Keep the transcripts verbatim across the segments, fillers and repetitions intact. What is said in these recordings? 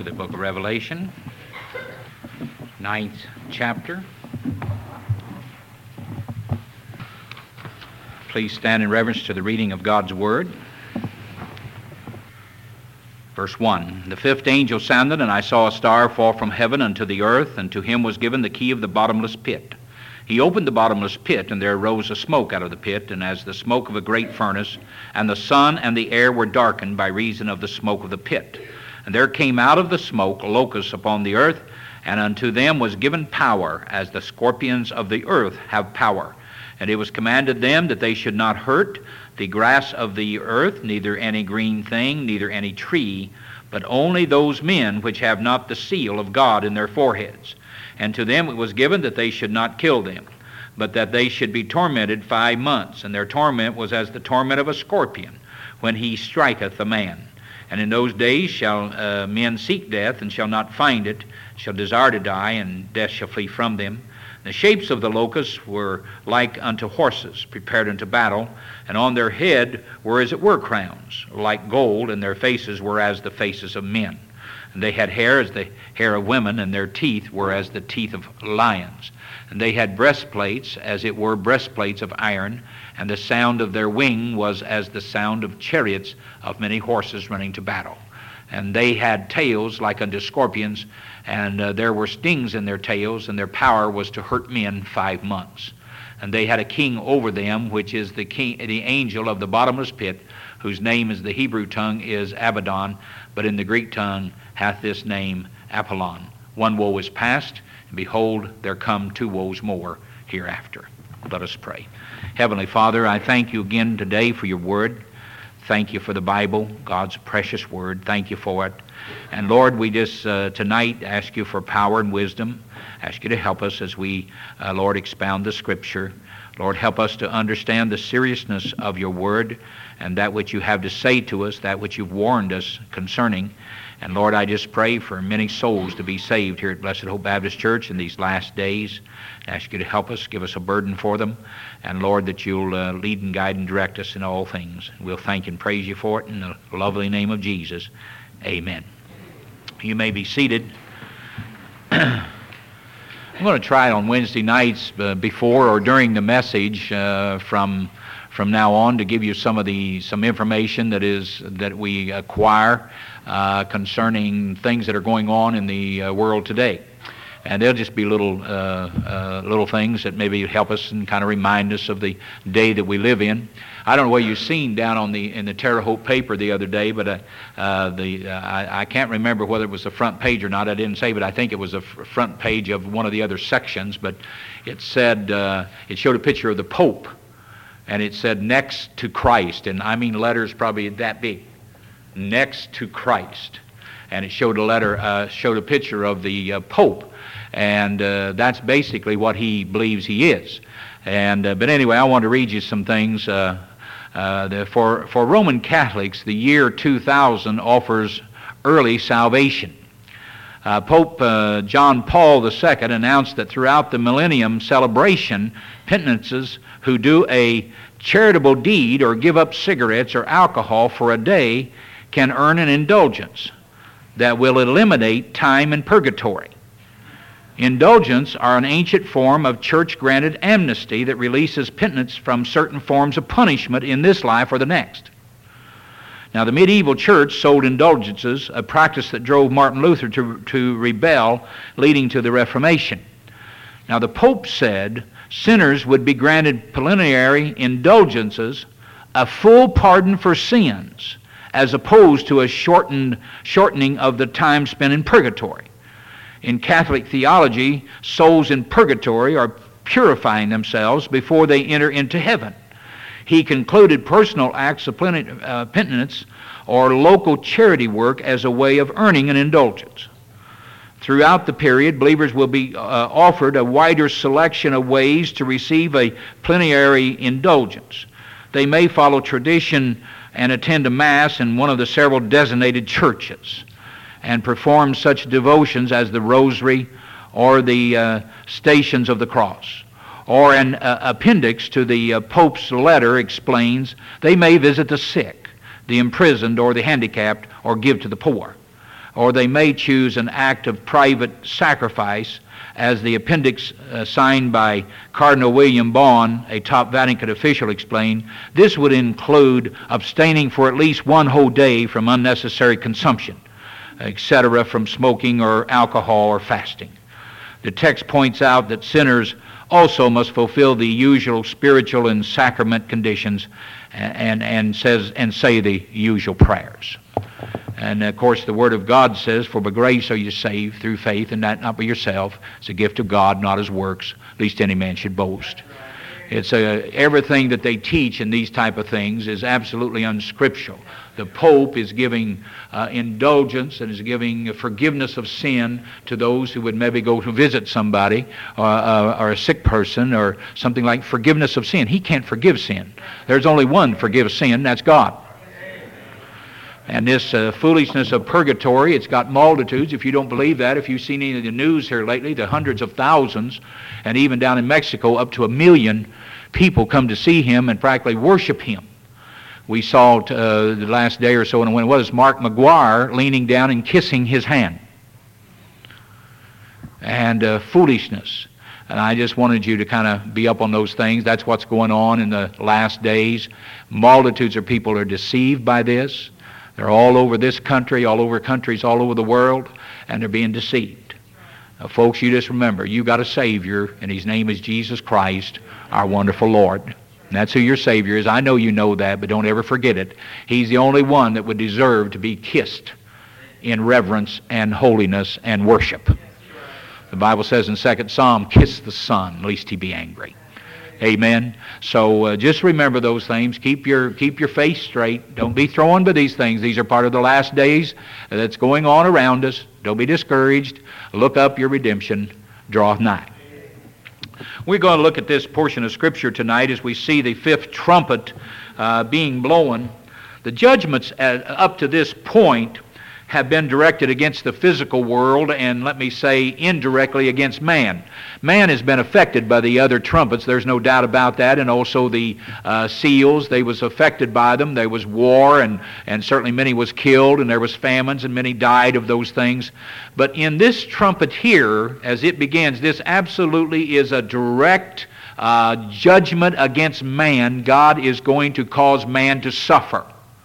to the book of Revelation, ninth chapter. Please stand in reverence to the reading of God's Word. Verse one, the fifth angel sounded, and I saw a star fall from heaven unto the earth, and to him was given the key of the bottomless pit. He opened the bottomless pit, and there arose a smoke out of the pit, and as the smoke of a great furnace, and the sun and the air were darkened by reason of the smoke of the pit. And there came out of the smoke locusts upon the earth, and unto them was given power, as the scorpions of the earth have power. And it was commanded them that they should not hurt the grass of the earth, neither any green thing, neither any tree, but only those men which have not the seal of God in their foreheads. And to them it was given that they should not kill them, but that they should be tormented five months. And their torment was as the torment of a scorpion, when he striketh a man. And in those days shall uh, men seek death, and shall not find it, shall desire to die, and death shall flee from them. The shapes of the locusts were like unto horses, prepared unto battle, and on their head were as it were crowns, like gold, and their faces were as the faces of men. And they had hair as the hair of women, and their teeth were as the teeth of lions. And they had breastplates, as it were breastplates of iron, and the sound of their wing was as the sound of chariots of many horses running to battle. And they had tails like unto scorpions, and uh, there were stings in their tails, and their power was to hurt men five months. And they had a king over them, which is the king, the angel of the bottomless pit, whose name is the Hebrew tongue is Abaddon, but in the Greek tongue hath this name Apollyon. One woe is past, and behold, there come two woes more hereafter. Let us pray. Heavenly Father, I thank you again today for your word. Thank you for the Bible, God's precious word. Thank you for it. And Lord, we just uh, tonight ask you for power and wisdom. Ask you to help us as we, uh, Lord, expound the Scripture. Lord, help us to understand the seriousness of your word and that which you have to say to us, that which you've warned us concerning. And Lord, I just pray for many souls to be saved here at Blessed Hope Baptist Church in these last days. I ask you to help us, give us a burden for them. And Lord, that you'll uh, lead and guide and direct us in all things. We'll thank and praise you for it in the lovely name of Jesus. Amen. You may be seated. I'm going to try on Wednesday nights uh, before or during the message uh, from from now on to give you some of the some information that is that we acquire uh, concerning things that are going on in the uh, world today. And they'll just be little uh, uh, little things that maybe help us and kind of remind us of the day that we live in. I don't know what you've seen down on the in the Terre Haute paper the other day, but uh, uh, the uh, I, I can't remember whether it was the front page or not. I didn't say, but I think it was the f- front page of one of the other sections. But it said uh, it showed a picture of the Pope, and it said "Next to Christ," and I mean letters probably that big, "Next to Christ," and it showed a letter uh, showed a picture of the uh, Pope. And uh, that's basically what he believes he is. And uh, but anyway, I want to read you some things. Uh, uh, the, for for Roman Catholics, the year two thousand offers early salvation. Uh, Pope uh, John Paul the Second announced that throughout the millennium celebration, penitents who do a charitable deed or give up cigarettes or alcohol for a day can earn an indulgence that will eliminate time in purgatory. Indulgence are an ancient form of church-granted amnesty that releases penitents from certain forms of punishment in this life or the next. Now, the medieval church sold indulgences, a practice that drove Martin Luther to, to rebel, leading to the Reformation. Now, the Pope said sinners would be granted plenary indulgences, a full pardon for sins, as opposed to a shortened shortening of the time spent in purgatory. In Catholic theology, souls in purgatory are purifying themselves before they enter into heaven. He concluded personal acts of penitence or local charity work as a way of earning an indulgence. Throughout the period, believers will be uh, offered a wider selection of ways to receive a plenary indulgence. They may follow tradition and attend a Mass in one of the several designated churches and perform such devotions as the Rosary or the uh, Stations of the Cross. Or an uh, appendix to the uh, Pope's letter explains they may visit the sick, the imprisoned, or the handicapped, or give to the poor. or they may choose an act of private sacrifice, as the appendix uh, signed by Cardinal William Bond, a top Vatican official, explained. This would include abstaining for at least one whole day from unnecessary consumption, et cetera, from smoking or alcohol or fasting. The text points out that sinners also must fulfill the usual spiritual and sacrament conditions, and, and, and says and say the usual prayers. And of course the Word of God says, "For by grace are you saved through faith, and that not by yourself. It's a gift of God, not as works, lest any man should boast." It's a, everything that they teach in these type of things is absolutely unscriptural. The Pope is giving uh, indulgence and is giving forgiveness of sin to those who would maybe go to visit somebody or, uh, or a sick person or something like forgiveness of sin. He can't forgive sin. There's only one forgives sin, that's God. And this uh, foolishness of purgatory, it's got multitudes. If you don't believe that, if you've seen any of the news here lately, the hundreds of thousands, and even down in Mexico, up to a million people come to see him and practically worship him. We saw uh, the last day or so, and when it was, Mark McGuire leaning down and kissing his hand. And uh, foolishness. And I just wanted you to kind of be up on those things. That's what's going on in the last days. Multitudes of people are deceived by this. They're all over this country, all over countries all over the world, and they're being deceived. Now, folks, you just remember, you got a Savior, and His name is Jesus Christ, our wonderful Lord. And that's who your Savior is. I know you know that, but don't ever forget it. He's the only one that would deserve to be kissed in reverence and holiness and worship. The Bible says in Second Psalm, "Kiss the Son, lest he be angry." Amen. So uh, just remember those things. Keep your keep your face straight. Don't be thrown by these things. These are part of the last days that's going on around us. Don't be discouraged. Look up, your redemption draweth nigh. We're going to look at this portion of Scripture tonight as we see the fifth trumpet uh, being blown. The judgments at, up to this point have been directed against the physical world, and let me say indirectly against man. Man has been affected by the other trumpets, there's no doubt about that, and also the uh, seals, they was affected by them. There was war, and, and certainly many was killed, and there was famines, and many died of those things. But in this trumpet here, as it begins, this absolutely is a direct uh, judgment against man. God is going to cause man to suffer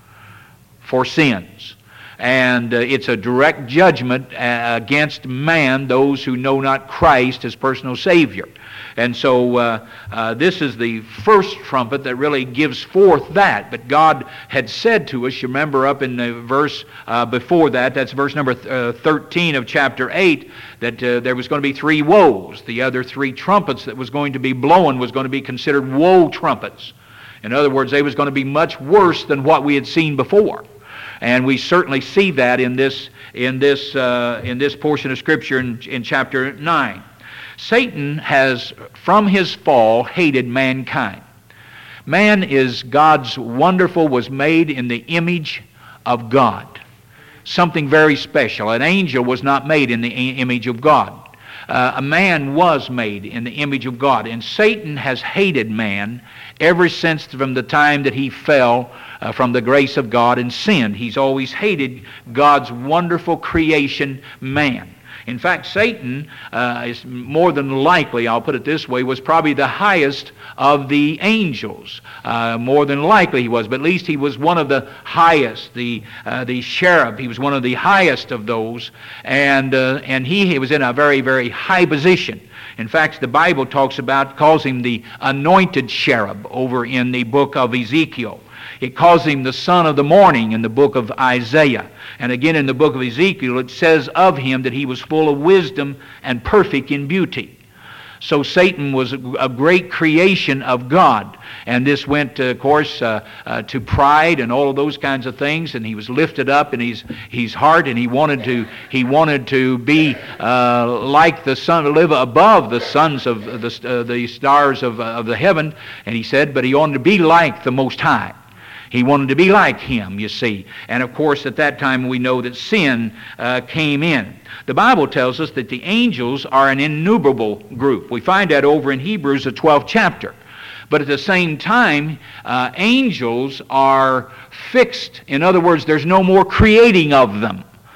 for sins. And uh, it's a direct judgment uh, against man, those who know not Christ as personal Savior. And so uh, uh, this is the first trumpet that really gives forth that. But God had said to us, you remember up in the verse uh, before that, that's verse number th- uh, thirteen of chapter eight, that uh, there was going to be three woes. The other three trumpets that was going to be blown was going to be considered woe trumpets. In other words, they was going to be much worse than what we had seen before. And we certainly see that in this in this uh, in this portion of Scripture in, in chapter nine. Satan has, from his fall, hated mankind. Man is God's wonderful, was made in the image of God. Something very special. An angel was not made in the image of God. Uh, a man was made in the image of God. And Satan has hated man ever since from the time that he fell uh, from the grace of God and sinned. He's always hated God's wonderful creation, man. In fact, Satan uh, is more than likely, I'll put it this way, was probably the highest of the angels. Uh, more than likely he was, but at least he was one of the highest, the uh, the cherub. He was one of the highest of those, and uh, and he, he was in a very, very high position. In fact, the Bible talks about, calls him the anointed cherub over in the book of Ezekiel. It calls him the son of the morning in the book of Isaiah. And again in the book of Ezekiel, it says of him that he was full of wisdom and perfect in beauty. So Satan was a great creation of God. And this went, uh, of course, uh, uh, to pride and all of those kinds of things. And he was lifted up in his, his heart, and he wanted to he wanted to be uh, like the sun, live above the sons of the, uh, the stars of, uh, of the heaven. And he said, but he wanted to be like the Most High. He wanted to be like him, you see. And of course, at that time, we know that sin uh, came in. The Bible tells us that the angels are an innumerable group. We find that over in Hebrews, the twelfth chapter. But at the same time, uh, angels are fixed. In other words, there's no more creating of them.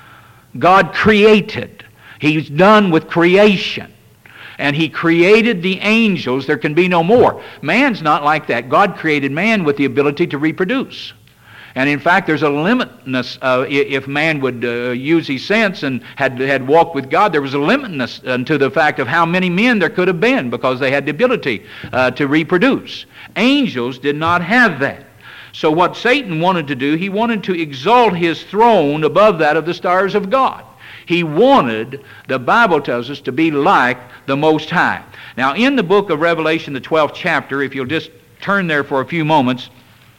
God created. He's done with creation. And He created the angels. There can be no more. Man's not like that. God created man with the ability to reproduce. And in fact, there's a limitness. Uh, if man would uh, use his sense and had had walked with God, there was a limitness unto the fact of how many men there could have been, because they had the ability uh, to reproduce. Angels did not have that. So what Satan wanted to do, he wanted to exalt his throne above that of the stars of God. He wanted, the Bible tells us, to be like the Most High. Now, in the book of Revelation, the twelfth chapter, if you'll just turn there for a few moments,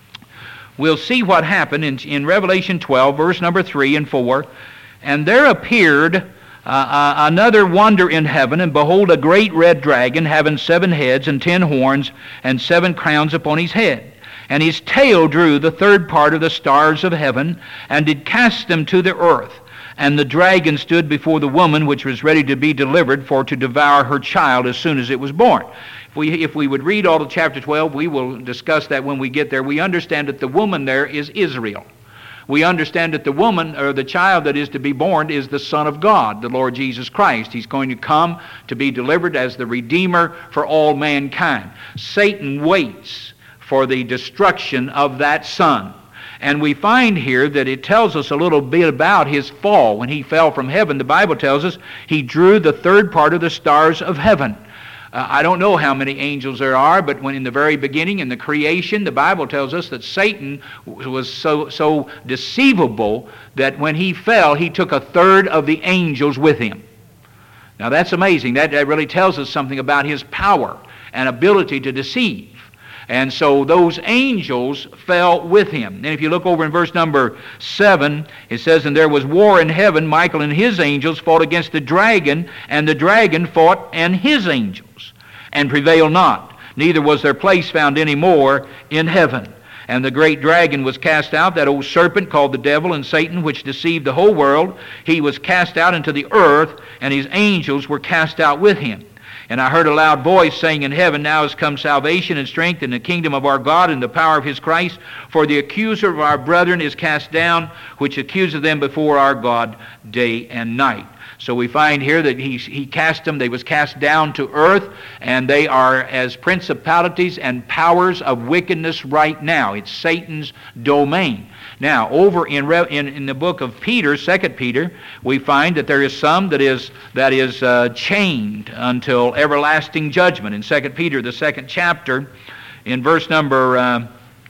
we'll see what happened in, in Revelation twelve, verse number three and four. And there appeared uh, uh, another wonder in heaven, and behold, a great red dragon, having seven heads and ten horns, and seven crowns upon his head. And his tail drew the third part of the stars of heaven, and did cast them to the earth. And the dragon stood before the woman, which was ready to be delivered, for to devour her child as soon as it was born. If we, if we would read all of chapter twelve, we will discuss that when we get there. We understand that the woman there is Israel. We understand that the woman, or the child that is to be born, is the Son of God, the Lord Jesus Christ. He's going to come to be delivered as the Redeemer for all mankind. Satan waits for the destruction of that Son. And we find here that it tells us a little bit about his fall. When he fell from heaven, the Bible tells us he drew the third part of the stars of heaven. Uh, I don't know how many angels there are, but when in the very beginning, in the creation, the Bible tells us that Satan was so, so deceivable that when he fell, he took a third of the angels with him. Now that's amazing. That, that really tells us something about his power and ability to deceive. And so those angels fell with him. And if you look over in verse number seven, it says, and there was war in heaven. Michael and his angels fought against the dragon, and the dragon fought and his angels, and prevailed not. Neither was their place found any more in heaven. And the great dragon was cast out, that old serpent called the devil and Satan, which deceived the whole world. He was cast out into the earth, and his angels were cast out with him. And I heard a loud voice saying in heaven, now has come salvation and strength in the kingdom of our God and the power of his Christ. For the accuser of our brethren is cast down, which accuseth them before our God day and night. So we find here that he, he cast them, they was cast down to earth, and they are as principalities and powers of wickedness right now. It's Satan's domain. Now, over in, in, in the book of Peter, Second Peter, we find that there is some that is, that is uh, chained until everlasting judgment. In Second Peter, the second chapter, in verse number uh,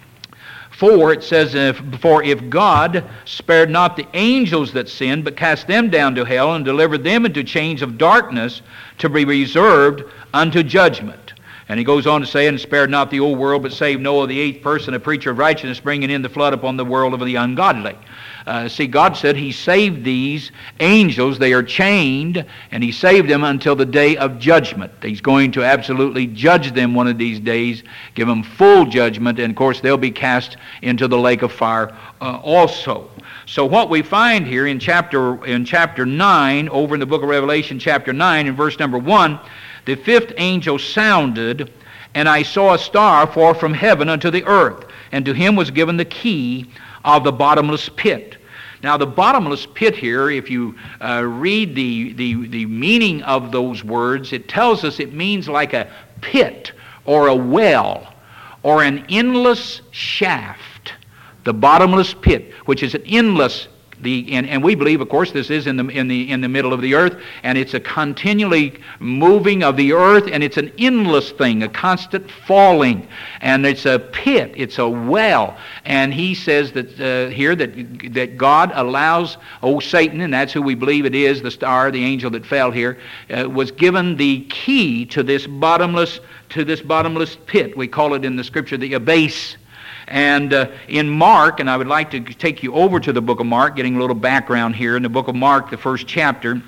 four, it says, for if God spared not the angels that sinned, but cast them down to hell, and delivered them into chains of darkness, to be reserved unto judgment. And he goes on to say, and spared not the old world, but saved Noah, the eighth person, a preacher of righteousness, bringing in the flood upon the world of the ungodly. Uh, see, God said he saved these angels. They are chained, and he saved them until the day of judgment. He's going to absolutely judge them one of these days, give them full judgment, and of course they'll be cast into the lake of fire uh, also. So what we find here in chapter in chapter nine, over in the book of Revelation, chapter nine, in verse number one, the fifth angel sounded, and I saw a star fall from heaven unto the earth, and to him was given the key of the bottomless pit. Now the bottomless pit here, if you uh, read the, the, the meaning of those words, it tells us it means like a pit or a well or an endless shaft. The bottomless pit, which is an endless The, and, and we believe, of course, this is in the, in, the, in the middle of the earth, and it's a continually moving of the earth, and it's an endless thing, a constant falling, and it's a pit, it's a well. And he says that uh, here that, that God allows, oh, Satan, and that's who we believe it is, the star, the angel that fell here, uh, was given the key to this bottomless, to this bottomless pit. We call it in the Scripture the abyss. And uh, in Mark, and I would like to take you over to the book of Mark, getting a little background here. In the book of Mark, the first chapter,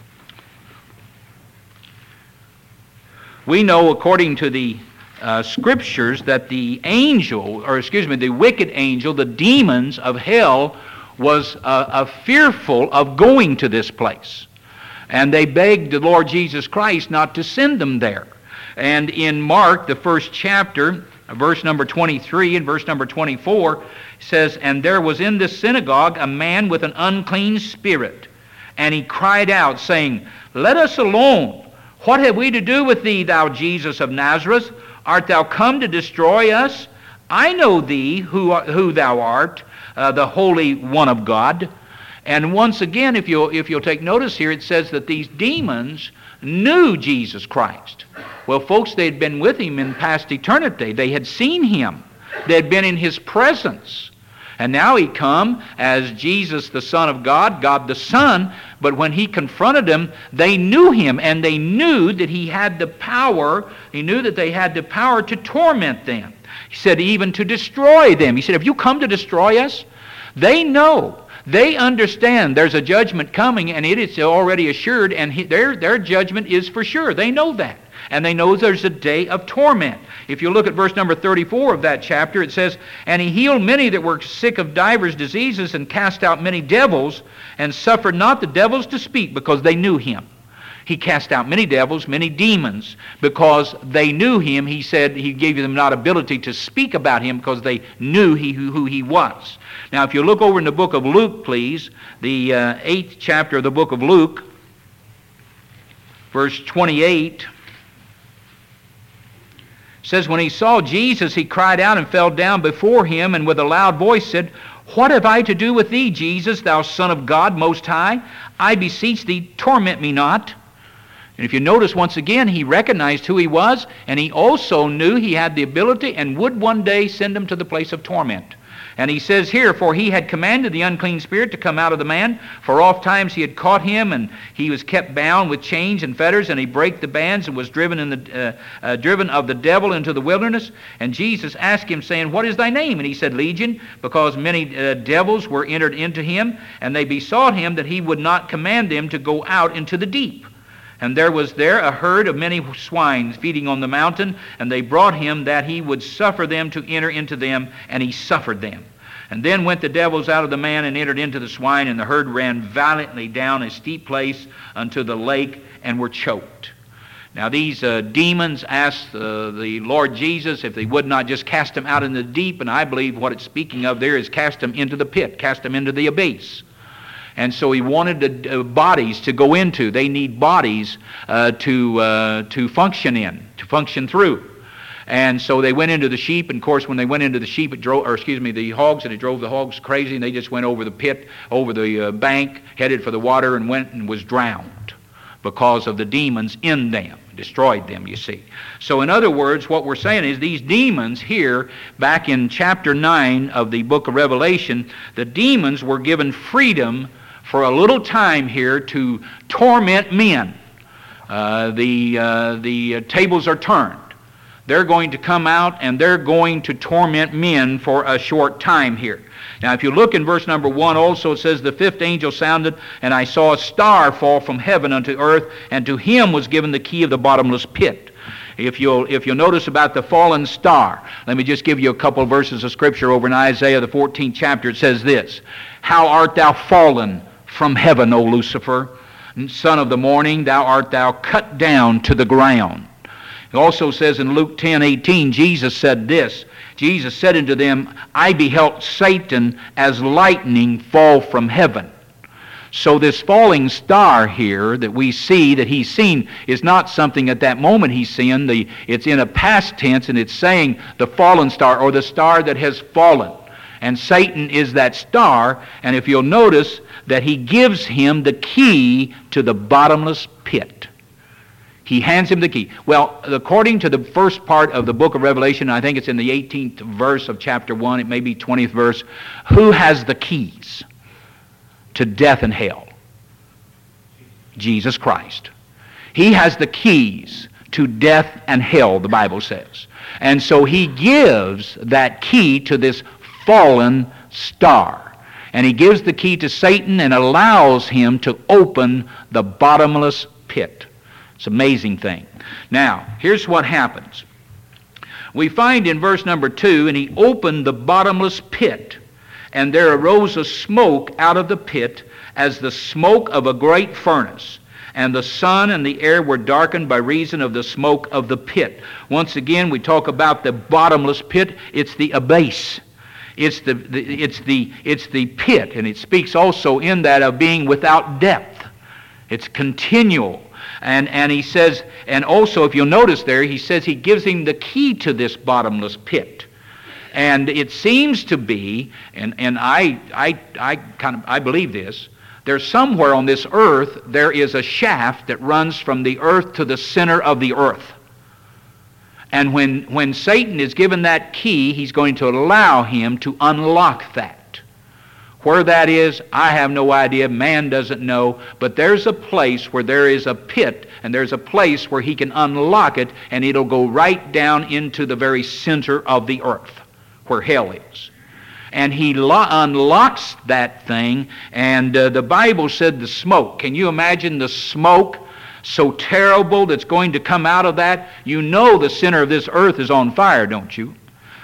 we know according to the uh, Scriptures that the angel, or excuse me, the wicked angel, the demons of hell, was uh, uh, fearful of going to this place. And they begged the Lord Jesus Christ not to send them there. And in Mark, the first chapter, verse number twenty-three and verse number twenty-four says, and there was in this synagogue a man with an unclean spirit, And he cried out, saying, Let us alone. What have we to do with thee, thou Jesus of Nazareth? Art thou come to destroy us? I know thee, who, who thou art, uh, the Holy One of God. And once again, if you'll, if you'll take notice here, it says that these demons knew Jesus Christ. Well, folks, they'd been with him in past eternity. They had seen him. They had been in his presence. And now he come as Jesus, the Son of God, God the Son. But when he confronted them, they knew him, and they knew that he had the power. He knew that they had the power to torment them. He said even to destroy them. He said, have you come to destroy us? They know. They understand there's a judgment coming, and it is already assured, and he, their, their judgment is for sure. They know that. And they know there's a day of torment. If you look at verse number thirty-four of that chapter, it says, And he healed many that were sick of divers diseases, and cast out many devils, and suffered not the devils to speak, because they knew him. He cast out many devils, many demons, because they knew him. He said he gave them not ability to speak about him, because they knew he, who, who he was. Now, if you look over in the book of Luke, please, the uh, eighth chapter of the book of Luke, verse twenty-eight, says, When he saw Jesus, he cried out and fell down before him, and with a loud voice said, What have I to do with thee, Jesus, thou Son of God Most High? I beseech thee, torment me not. And if you notice, once again, he recognized who he was, and he also knew he had the ability and would one day send him to the place of torment. And he says here, For he had commanded the unclean spirit to come out of the man, for oft times he had caught him, and he was kept bound with chains and fetters, and he brake the bands, and was driven in the uh, uh, driven of the devil into the wilderness. And Jesus asked him, saying, What is thy name? And he said, Legion, because many uh, devils were entered into him, and they besought him that he would not command them to go out into the deep. And there was there a herd of many swine feeding on the mountain, and they brought him that he would suffer them to enter into them, and he suffered them. And then went the devils out of the man and entered into the swine, and the herd ran violently down a steep place unto the lake, and were choked. Now these uh, demons asked uh, the Lord Jesus if they would not just cast them out in the deep, and I believe what it's speaking of there is cast them into the pit, cast them into the abyss. And so he wanted the uh, bodies to go into. They need bodies uh, to uh, to function in, to function through. And so they went into the sheep, and of course when they went into the sheep, it drove, or excuse me, the hogs, and it drove the hogs crazy, and they just went over the pit, over the uh, bank, headed for the water, and went and was drowned because of the demons in them. Destroyed them, you see. So in other words, what we're saying is these demons here, back in chapter nine of the book of Revelation, the demons were given freedom for a little time here to torment men. Uh, the uh, the uh, tables are turned. They're going to come out and they're going to torment men for a short time here. Now if you look in verse number one also, it says, The fifth angel sounded, and I saw a star fall from heaven unto earth, and to him was given the key of the bottomless pit. If you'll, if you'll notice about the fallen star, let me just give you a couple of verses of scripture over in Isaiah, the fourteenth chapter. It says this, How art thou fallen from heaven, O Lucifer, son of the morning, thou art thou cut down to the ground. It also says in Luke ten eighteen, Jesus said this, Jesus said unto them, I beheld Satan as lightning fall from heaven. So this falling star here that we see, that he's seen, is not something at that moment he's seeing. The, it's in a past tense, and it's saying the fallen star, or the star that has fallen. And Satan is that star, and if you'll notice that he gives him the key to the bottomless pit. He hands him the key. Well, according to the first part of the book of Revelation, I think it's in the eighteenth verse of chapter one, it may be twentieth verse, who has the keys to death and hell? Jesus Christ. He has the keys to death and hell, the Bible says. And so he gives that key to this fallen star. And he gives the key to Satan and allows him to open the bottomless pit. It's an amazing thing. Now, here's what happens. We find in verse number two, and he opened the bottomless pit, and there arose a smoke out of the pit as the smoke of a great furnace. And the sun and the air were darkened by reason of the smoke of the pit. Once again, we talk about the bottomless pit. It's the abyss. It's the, the, it's the, it's the pit, and it speaks also in that of being without depth. It's continual. And, and he says, and also if you'll notice there, he says he gives him the key to this bottomless pit. And it seems to be, and, and I, I, I kind of I believe this, there's somewhere on this earth there is a shaft that runs from the earth to the center of the earth. And when, when Satan is given that key, he's going to allow him to unlock that. Where that is, I have no idea. Man doesn't know. But there's a place where there is a pit, and there's a place where he can unlock it, and it'll go right down into the very center of the earth, where hell is. And he lo- unlocks that thing, and uh, the Bible said the smoke. Can you imagine the smoke so terrible that's going to come out of that? You know the center of this earth is on fire, don't you?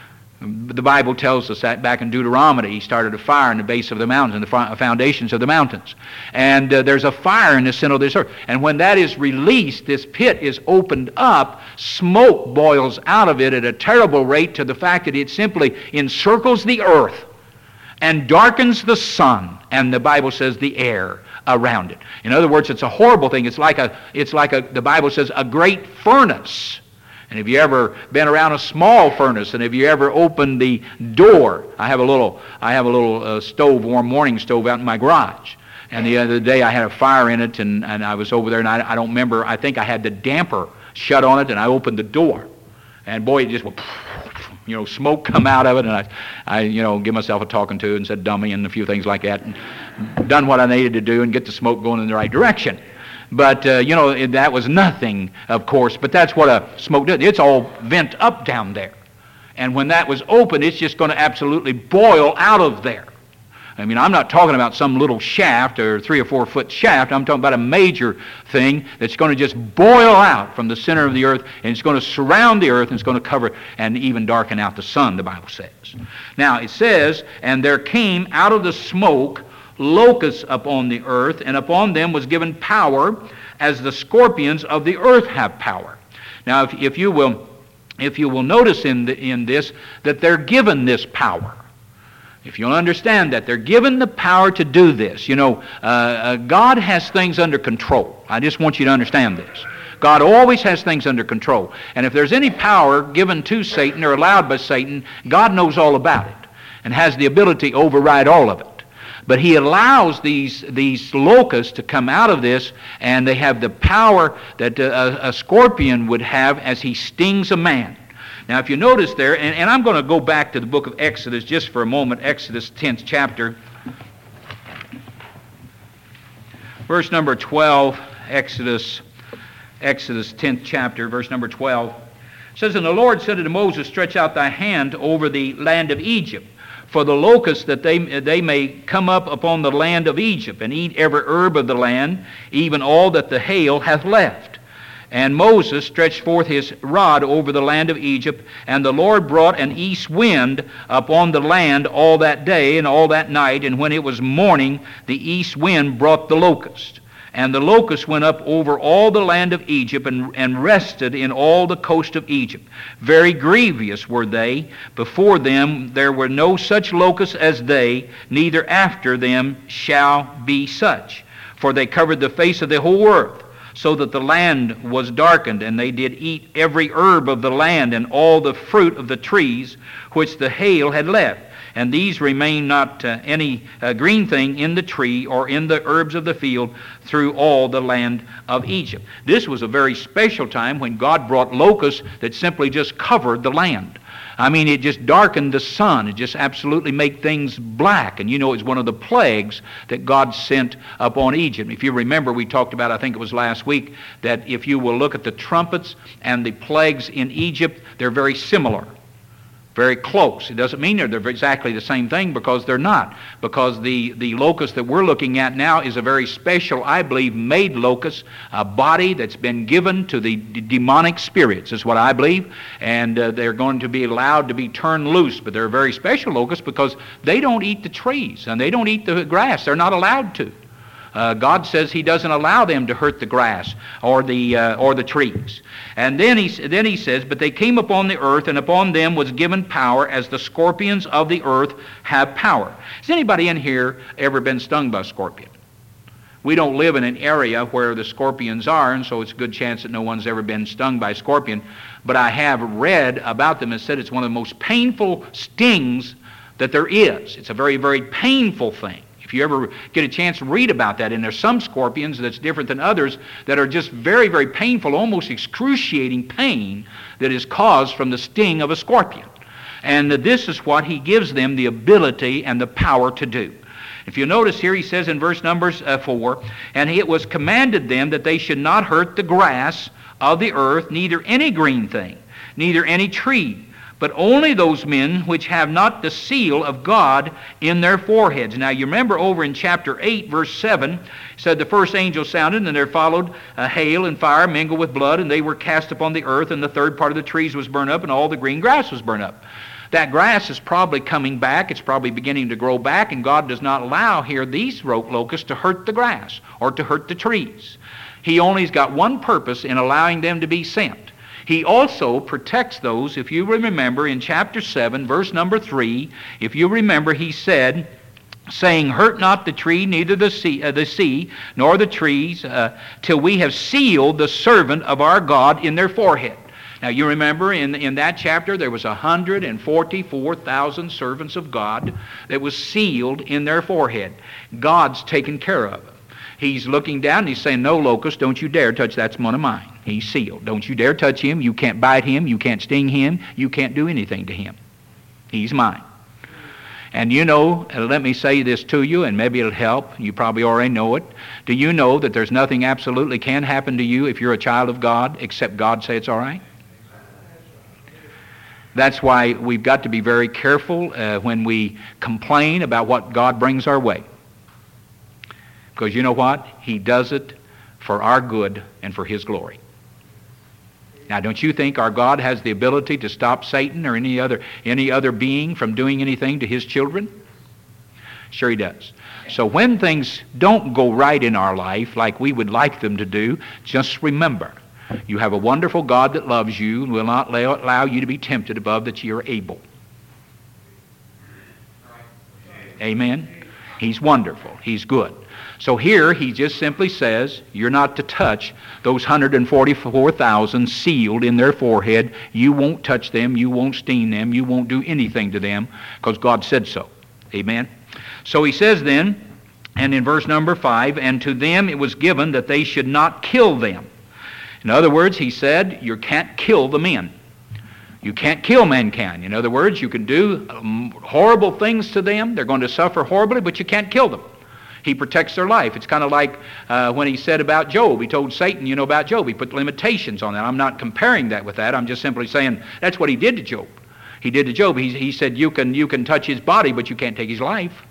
The Bible tells us that back in Deuteronomy. He started a fire in the base of the mountains, in the foundations of the mountains. And uh, there's a fire in the center of this earth. And when that is released, this pit is opened up, smoke boils out of it at a terrible rate to the fact that it simply encircles the earth and darkens the sun, and the Bible says the air around it. In other words, it's a horrible thing. It's like a, it's like a, the Bible says, a great furnace. And have you ever been around a small furnace? And have you ever opened the door? I have a little, I have a little uh, stove, warm morning stove out in my garage. And the other day I had a fire in it, and, and I was over there, and I, I don't remember, I think I had the damper shut on it, and I opened the door. And boy, it just went, you know, smoke come out of it, and I, I, you know, give myself a talking to and said dummy and a few things like that, and done what I needed to do and get the smoke going in the right direction. But, uh, you know, that was nothing, of course, but that's what a smoke does. It's all vent up down there. And when that was open, it's just going to absolutely boil out of there. I mean, I'm not talking about some little shaft or three or four foot shaft. I'm talking about a major thing that's going to just boil out from the center of the earth, and it's going to surround the earth, and it's going to cover and even darken out the sun, the Bible says. Now, it says, and there came out of the smoke locusts upon the earth, and upon them was given power, as the scorpions of the earth have power. Now, if, if you will, if you will notice in the, in this that they're given this power. If you'll understand that they're given the power to do this, you know, uh, uh, God has things under control. I just want you to understand this. God always has things under control, and if there's any power given to Satan or allowed by Satan, God knows all about it and has the ability to override all of it. But he allows these these locusts to come out of this, and they have the power that a, a scorpion would have as he stings a man. Now, if you notice there, and, and I'm going to go back to the book of Exodus just for a moment, Exodus tenth chapter, verse number twelve, Exodus, Exodus tenth chapter, verse number twelve. It says, and the Lord said unto Moses, stretch out thy hand over the land of Egypt, for the locusts, that they, they may come up upon the land of Egypt, and eat every herb of the land, even all that the hail hath left. And Moses stretched forth his rod over the land of Egypt, and the Lord brought an east wind upon the land all that day and all that night, and when it was morning, the east wind brought the locust. And the locusts went up over all the land of Egypt, and, and rested in all the coast of Egypt. Very grievous were they. Before them there were no such locusts as they, neither after them shall be such. For they covered the face of the whole earth, so that the land was darkened, and they did eat every herb of the land, and all the fruit of the trees which the hail had left. And these remained not uh, any uh, green thing in the tree or in the herbs of the field through all the land of Egypt. This was a very special time when God brought locusts that simply just covered the land. I mean, it just darkened the sun. It just absolutely made things black. And you know, it's one of the plagues that God sent upon Egypt. If you remember, we talked about, I think it was last week, that if you will look at the trumpets and the plagues in Egypt, they're very similar. Very close. It doesn't mean they're exactly the same thing, because they're not. Because the, the locust that we're looking at now is a very special, I believe, made locust, a body that's been given to the d- demonic spirits, is what I believe. And uh, they're going to be allowed to be turned loose. But they're very special locusts because they don't eat the trees and they don't eat the grass. They're not allowed to. Uh, God says he doesn't allow them to hurt the grass or the uh, or the trees. And then he then he says, but they came upon the earth, and upon them was given power, as the scorpions of the earth have power. Has anybody in here ever been stung by a scorpion? We don't live in an area where the scorpions are, and so it's a good chance that no one's ever been stung by a scorpion. But I have read about them and said it's one of the most painful stings that there is. It's a very, very painful thing. If you ever get a chance to read about that, and there's some scorpions that's different than others that are just very, very painful, almost excruciating pain that is caused from the sting of a scorpion. And this is what he gives them the ability and the power to do. If you notice here, he says in verse numbers uh, four, and it was commanded them that they should not hurt the grass of the earth, neither any green thing, neither any tree, but only those men which have not the seal of God in their foreheads. Now you remember over in chapter eight, verse seven, said the first angel sounded, and there followed a hail and fire mingled with blood, and they were cast upon the earth, and the third part of the trees was burned up, and all the green grass was burned up. That grass is probably coming back. It's probably beginning to grow back, and God does not allow here these locusts to hurt the grass or to hurt the trees. He only's got one purpose in allowing them to be sent. He also protects those, if you remember in chapter seven, verse number three, if you remember, he said, saying, hurt not the tree, neither the sea, uh, the sea nor the trees, uh, till we have sealed the servant of our God in their forehead. Now you remember in, in that chapter there was one hundred forty-four thousand servants of God that was sealed in their forehead. God's taken care of it. He's looking down and he's saying, no, locust, don't you dare touch, that's one of mine. He's sealed. Don't you dare touch him. You can't bite him. You can't sting him. You can't do anything to him. He's mine. And you know, let me say this to you, and maybe it'll help. You probably already know it. Do you know that there's nothing absolutely can happen to you if you're a child of God except God say it's all right? That's why we've got to be very careful uh, when we complain about what God brings our way. Because you know what? He does it for our good and for his glory. Now, don't you think our God has the ability to stop Satan or any other any other being from doing anything to his children? Sure he does. So when things don't go right in our life like we would like them to do, just remember, you have a wonderful God that loves you and will not allow you to be tempted above that you are able. Amen? He's wonderful. He's good. So here he just simply says, you're not to touch those one hundred forty-four thousand sealed in their forehead. You won't touch them. You won't sting them. You won't do anything to them because God said so. Amen? So he says then, and in verse number five, and to them it was given that they should not kill them. In other words, he said, you can't kill the men. You can't kill mankind. In other words, you can do um, horrible things to them. They're going to suffer horribly, but you can't kill them. He protects their life. It's kind of like uh, when he said about Job. He told Satan, you know, about Job. He put limitations on that. I'm not comparing that with that. I'm just simply saying that's what he did to Job. He did to Job. He, he said you can, you can touch his body, but you can't take his life.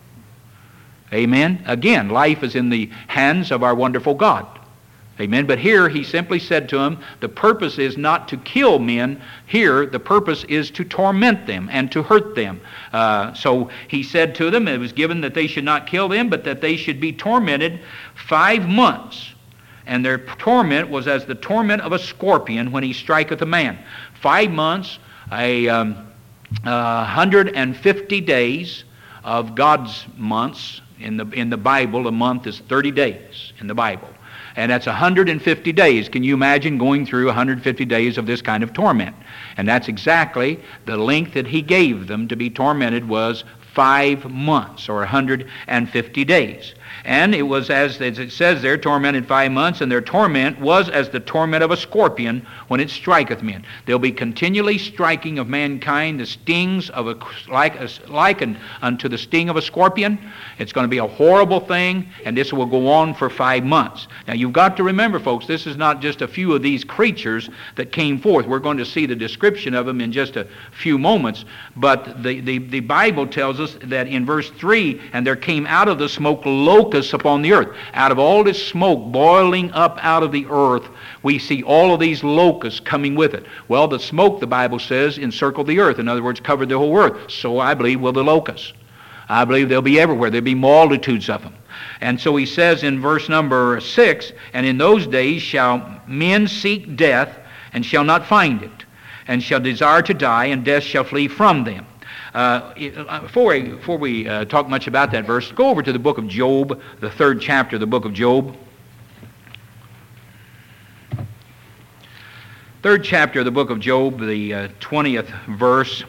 Amen? Again, life is in the hands of our wonderful God. Amen. But here he simply said to him, the purpose is not to kill men. Here the purpose is to torment them and to hurt them. Uh, so he said to them, it was given that they should not kill them, but that they should be tormented five months. And their torment was as the torment of a scorpion when he striketh a man. Five months, a um, uh, hundred and fifty days of God's months. In the in the Bible, a month is thirty days in the Bible. And that's one hundred fifty days. Can you imagine going through one hundred fifty days of this kind of torment? And that's exactly the length that he gave them to be tormented was five months or one hundred fifty days. And it was, as it says there, tormented five months, and their torment was as the torment of a scorpion when it striketh men. They'll be continually striking of mankind the stings of a, like a, likened unto the sting of a scorpion. It's going to be a horrible thing, and this will go on for five months. Now you've got to remember, folks, this is not just a few of these creatures that came forth. We're going to see the description of them in just a few moments, but the, the, the Bible tells us that in verse three, and there came out of the smoke locusts upon the earth. Out of all this smoke boiling up out of the earth, we see all of these locusts coming with it. Well, the smoke, the Bible says, encircled the earth. In other words, covered the whole earth. So I believe will the locusts. I believe they'll be everywhere. There'll be multitudes of them. And so he says in verse number six, and in those days shall men seek death, and shall not find it, and shall desire to die, and death shall flee from them. Uh, before we, before we uh, talk much about that verse, go over to the book of Job, the third chapter of the book of Job. Third chapter of the book of Job, the uh, twentieth verse.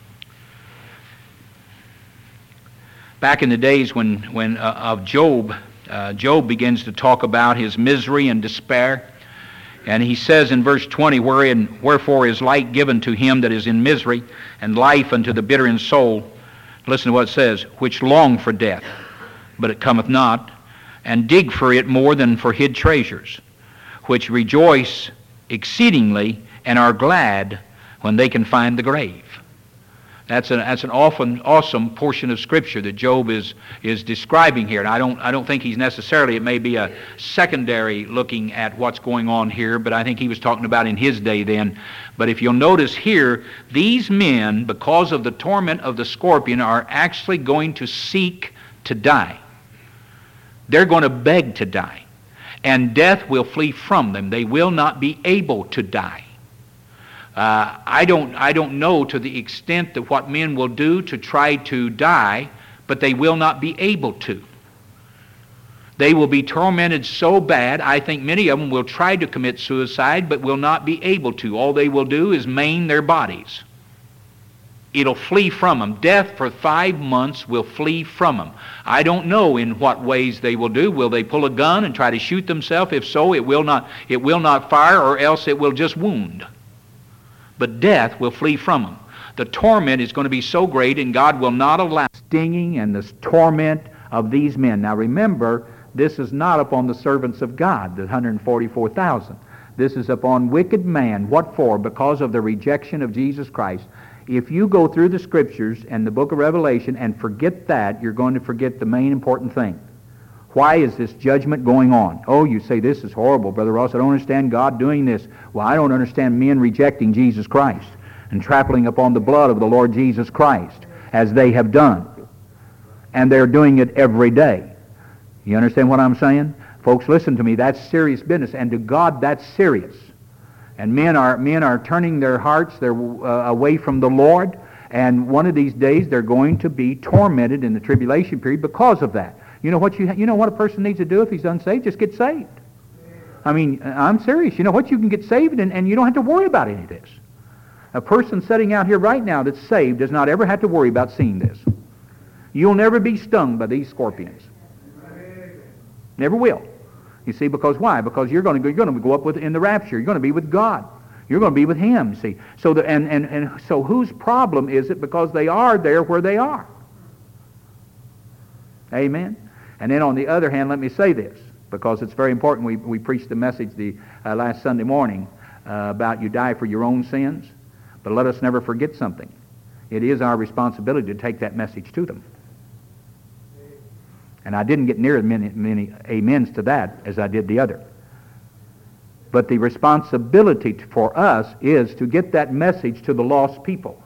Back in the days when, when uh, of Job, uh, Job begins to talk about his misery and despair. And he says in verse twenty, Wherein, Wherefore is light given to him that is in misery, and life unto the bitter in soul. Listen to what it says, which long for death, but it cometh not, and dig for it more than for hid treasures, which rejoice exceedingly and are glad when they can find the grave. That's an that's an often awesome portion of Scripture that Job is is describing here. And I don't I don't think he's necessarily, it may be a secondary looking at what's going on here, but I think he was talking about in his day then. But if you'll notice here, these men, because of the torment of the scorpion, are actually going to seek to die. They're going to beg to die. And death will flee from them. They will not be able to die. Uh, I don't I don't know to the extent that what men will do to try to die, but they will not be able to. They will be tormented so bad, I think many of them will try to commit suicide, but will not be able to. All they will do is maim their bodies. It'll flee from them. Death for five months will flee from them. I don't know in what ways they will do. Will they pull a gun and try to shoot themselves? If so, it will not, it will not fire, or else it will just wound. But death will flee from them. The torment is going to be so great, and God will not allow stinging and the torment of these men. Now remember, this is not upon the servants of God, the one hundred forty-four thousand. This is upon wicked man. What for? Because of the rejection of Jesus Christ. If you go through the Scriptures and the book of Revelation and forget that, you're going to forget the main important thing. Why is this judgment going on? Oh, you say, this is horrible, Brother Ross. I don't understand God doing this. Well, I don't understand men rejecting Jesus Christ and trampling upon the blood of the Lord Jesus Christ as they have done. And they're doing it every day. You understand what I'm saying? Folks, listen to me. That's serious business. And to God, that's serious. And men are men are turning their hearts they're, uh, away from the Lord. And one of these days, they're going to be tormented in the tribulation period because of that. You know what you you know what a person needs to do if he's unsaved? Just get saved. I mean, I'm serious. You know what? You can get saved and, and you don't have to worry about any of this. A person sitting out here right now that's saved does not ever have to worry about seeing this. You'll never be stung by these scorpions. Never will. You see, because why? Because you're going to go, you're going to go up with in the rapture. You're going to be with God. You're going to be with Him. See, so the, and and and so whose problem is it? Because they are there where they are. Amen. And then on the other hand, let me say this, because it's very important. We we preached the message the uh, last Sunday morning uh, about you die for your own sins, but let us never forget something. It is our responsibility to take that message to them. And I didn't get near as many, many amens to that as I did the other. But the responsibility for us is to get that message to the lost people.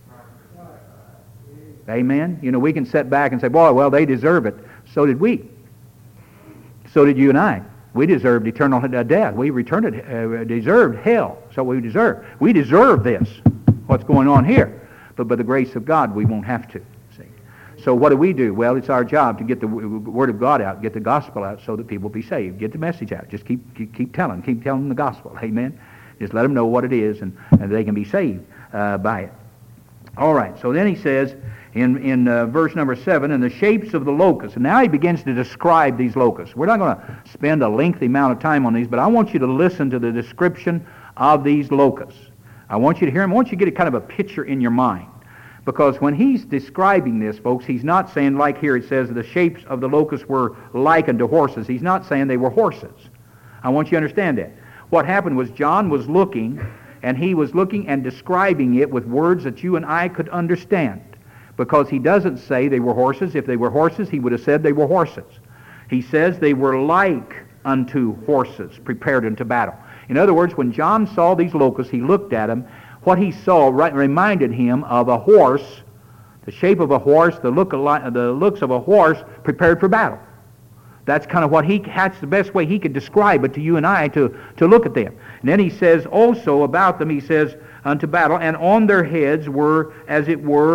Amen? You know, we can sit back and say, boy, well, they deserve it. So did we. So did you and I. We deserved eternal death. We returned it, uh, deserved hell. So we deserve. We deserve this, what's going on here. But by the grace of God, we won't have to. See? So what do we do? Well, it's our job to get the Word of God out, get the gospel out so that people be saved. Get the message out. Just keep keep, keep telling. Keep telling them the gospel. Amen? Just let them know what it is, and, and they can be saved uh, by it. All right, so then he says in, in uh, verse number seven, and the shapes of the locusts. And now he begins to describe these locusts. We're not going to spend a lengthy amount of time on these, but I want you to listen to the description of these locusts. I want you to hear them. I want you to get a kind of a picture in your mind. Because when he's describing this, folks, he's not saying, like here it says, the shapes of the locusts were likened to horses. He's not saying they were horses. I want you to understand that. What happened was John was looking, and he was looking and describing it with words that you and I could understand. Because he doesn't say they were horses. If they were horses, he would have said they were horses. He says they were like unto horses prepared unto battle. In other words, when John saw these locusts, he looked at them. What he saw right, reminded him of a horse, the shape of a horse, the look of, the looks of a horse prepared for battle. That's kind of what he, that's the best way he could describe it to you and I to, to look at them. And then he says also about them, he says, unto battle, and on their heads were, as it were,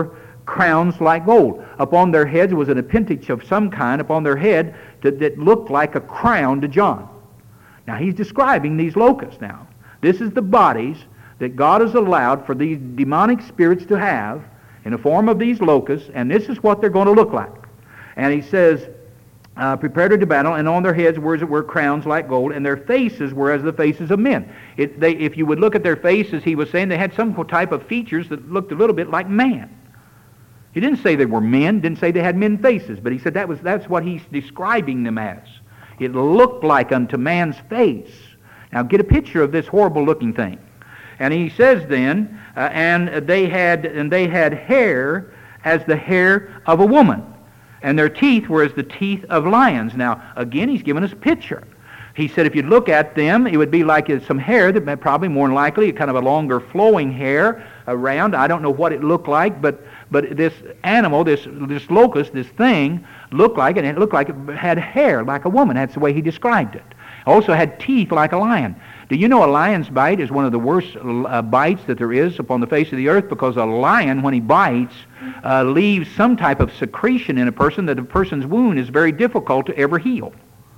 crowns like gold. Upon their heads was an appendage of some kind upon their head that, that looked like a crown to John. Now he's describing these locusts now. This is the bodies that God has allowed for these demonic spirits to have in the form of these locusts, and this is what they're going to look like. And he says, uh, prepared to do battle, and on their heads were, as it were, crowns like gold, and their faces were as the faces of men. It, they, if you would look at their faces, he was saying they had some type of features that looked a little bit like man. He didn't say they were men, didn't say they had men faces, but he said that was that's what he's describing them as. It looked like unto man's face. Now get a picture of this horrible looking thing. And he says then, uh, and they had and they had hair as the hair of a woman, and their teeth were as the teeth of lions. Now again, he's given us a picture. He said if you look at them, it would be like some hair that may probably more than likely kind of a longer flowing hair around. I don't know what it looked like, but but this animal, this this locust, this thing looked like it. And it looked like it had hair like a woman. That's the way he described it. Also had teeth like a lion. Do you know a lion's bite is one of the worst uh, bites that there is upon the face of the earth, because a lion, when he bites, uh, leaves some type of secretion in a person that a person's wound is very difficult to ever heal.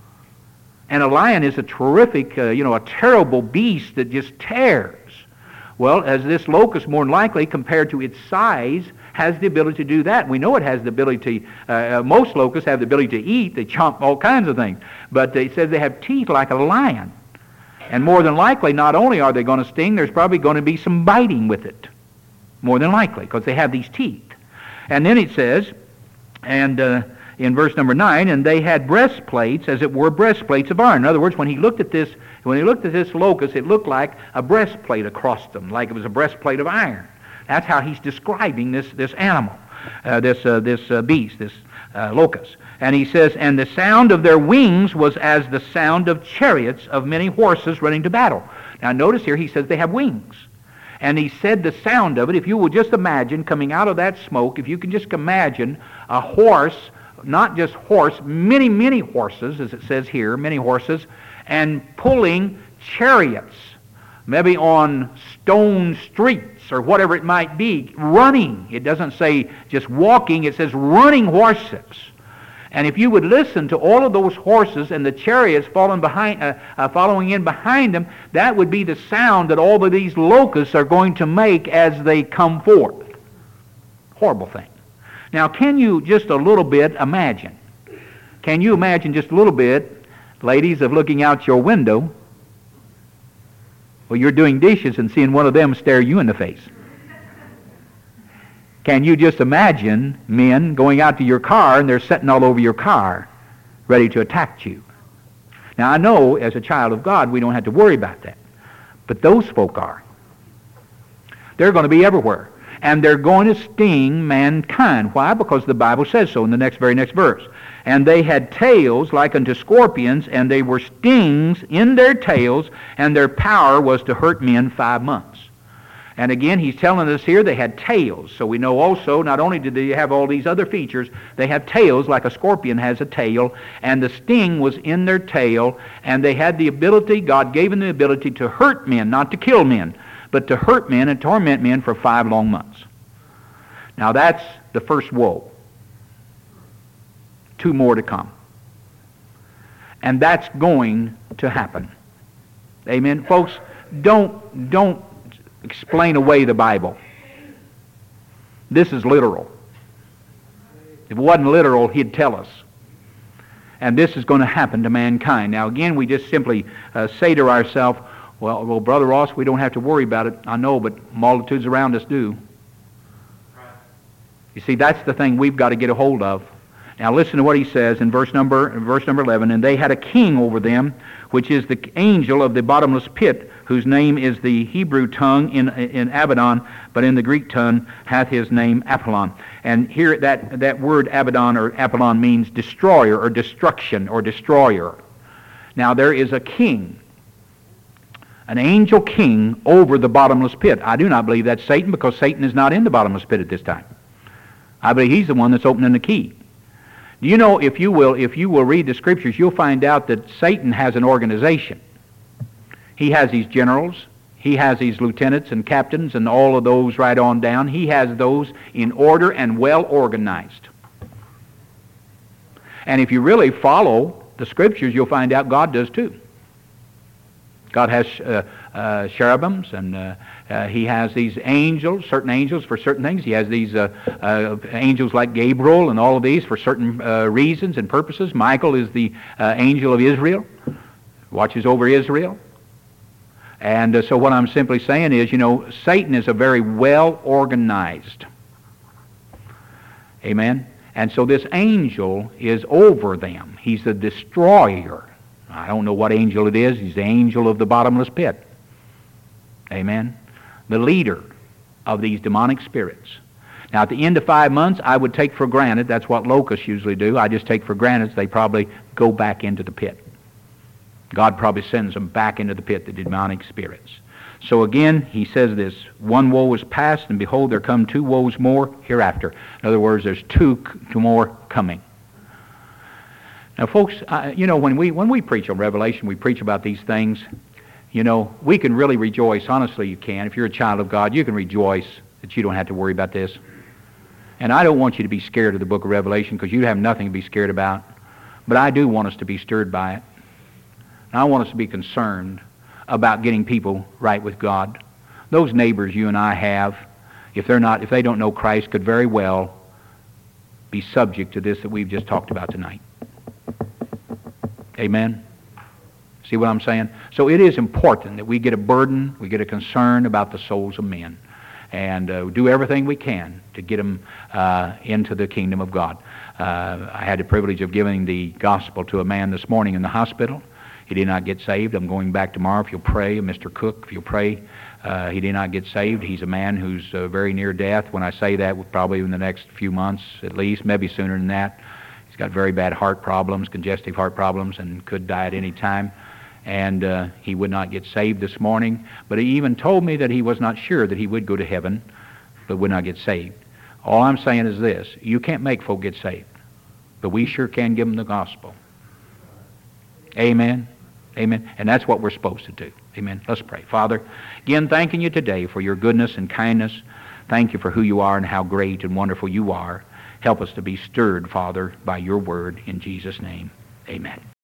And a lion is a terrific, uh, you know, a terrible beast that just tears. Well, as this locust, more than likely, compared to its size, has the ability to do that. We know it has the ability, uh, most locusts have the ability to eat. They chomp all kinds of things. But it says they have teeth like a lion. And more than likely, not only are they going to sting, there's probably going to be some biting with it. More than likely, because they have these teeth. And then it says, and uh, in verse number nine, and they had breastplates, as it were breastplates of iron. In other words, when he looked at this, when he looked at this locust, it looked like a breastplate across them, like it was a breastplate of iron. That's how he's describing this this animal, uh, this uh, this uh, beast, this uh, locust. And he says, and the sound of their wings was as the sound of chariots of many horses running to battle. Now notice here he says they have wings. And he said the sound of it, if you will just imagine coming out of that smoke, if you can just imagine a horse, not just horse, many, many horses, as it says here, many horses, and pulling chariots, maybe on stone streets or whatever it might be, running. It doesn't say just walking, it says running horses. And if you would listen to all of those horses and the chariots following behind, uh, uh, following in behind them, that would be the sound that all of these locusts are going to make as they come forth. Horrible thing. Now, can you just a little bit imagine? Can you imagine just a little bit, ladies, of looking out your window? Well, you're doing dishes and seeing one of them stare you in the face. Can you just imagine men going out to your car and they're sitting all over your car ready to attack you? Now, I know as a child of God we don't have to worry about that. But those folk are. They're going to be everywhere. And they're going to sting mankind. Why? Because the Bible says so in the next very next verse. And they had tails like unto scorpions, and they were stings in their tails, and their power was to hurt men five months. And again, he's telling us here they had tails. So we know also, not only did they have all these other features, they have tails like a scorpion has a tail, and the sting was in their tail, and they had the ability, God gave them the ability to hurt men, not to kill men, but to hurt men and torment men for five long months. Now that's the first woe. Two more to come. And that's going to happen. Amen. Folks, don't, don't explain away the Bible. This is literal. If it wasn't literal, he'd tell us. And this is going to happen to mankind. Now again, we just simply uh, say to ourselves, well, well, Brother Ross, we don't have to worry about it. I know, but multitudes around us do. You see, that's the thing we've got to get a hold of. Now listen to what he says in verse number verse number eleven. And they had a king over them, which is the angel of the bottomless pit, whose name is the Hebrew tongue in in Abaddon, but in the Greek tongue hath his name Apollyon. And here that, that word Abaddon or Apollyon means destroyer or destruction or destroyer. Now there is a king, an angel king over the bottomless pit. I do not believe that's Satan, because Satan is not in the bottomless pit at this time. I believe he's the one that's opening the key. Do you know, if you will, if you will read the scriptures, you'll find out that Satan has an organization. He has these generals. He has these lieutenants and captains and all of those right on down. He has those in order and well organized. And if you really follow the Scriptures, you'll find out God does too. God has uh, uh, cherubims, and uh, uh, He has these angels, certain angels for certain things. He has these uh, uh, angels like Gabriel and all of these for certain uh, reasons and purposes. Michael is the uh, angel of Israel, watches over Israel. And uh, so what I'm simply saying is, you know, Satan is a very well organized. Amen? And so this angel is over them. He's the destroyer. I don't know what angel it is. He's the angel of the bottomless pit. Amen? The leader of these demonic spirits. Now, at the end of five months, I would take for granted, that's what locusts usually do, I just take for granted they probably go back into the pit. God probably sends them back into the pit, the demonic spirits. So again, he says this, one woe is past, and behold, there come two woes more hereafter. In other words, there's two, two more coming. Now, folks, uh, you know, when we when we preach on Revelation, we preach about these things, you know, we can really rejoice. Honestly, you can. If you're a child of God, you can rejoice that you don't have to worry about this. And I don't want you to be scared of the book of Revelation, because you have nothing to be scared about. But I do want us to be stirred by it. And I want us to be concerned about getting people right with God. Those neighbors you and I have, if they're not, if they don't know Christ, could very well be subject to this that we've just talked about tonight. Amen? See what I'm saying? So it is important that we get a burden, we get a concern about the souls of men, and uh, do everything we can to get them uh, into the kingdom of God. Uh, I had the privilege of giving the gospel to a man this morning in the hospital. He did not get saved. I'm going back tomorrow. If you'll pray, Mister Cook, if you'll pray, uh, he did not get saved. He's a man who's uh, very near death. When I say that, probably in the next few months at least, maybe sooner than that. He's got very bad heart problems, congestive heart problems, and could die at any time. And uh, he would not get saved this morning. But he even told me that he was not sure that he would go to heaven, but would not get saved. All I'm saying is this. You can't make folk get saved, but we sure can give them the gospel. Amen. Amen. And that's what we're supposed to do. Amen. Let's pray. Father, again, thanking you today for your goodness and kindness. Thank you for who you are and how great and wonderful you are. Help us to be stirred, Father, by your word in Jesus' name. Amen.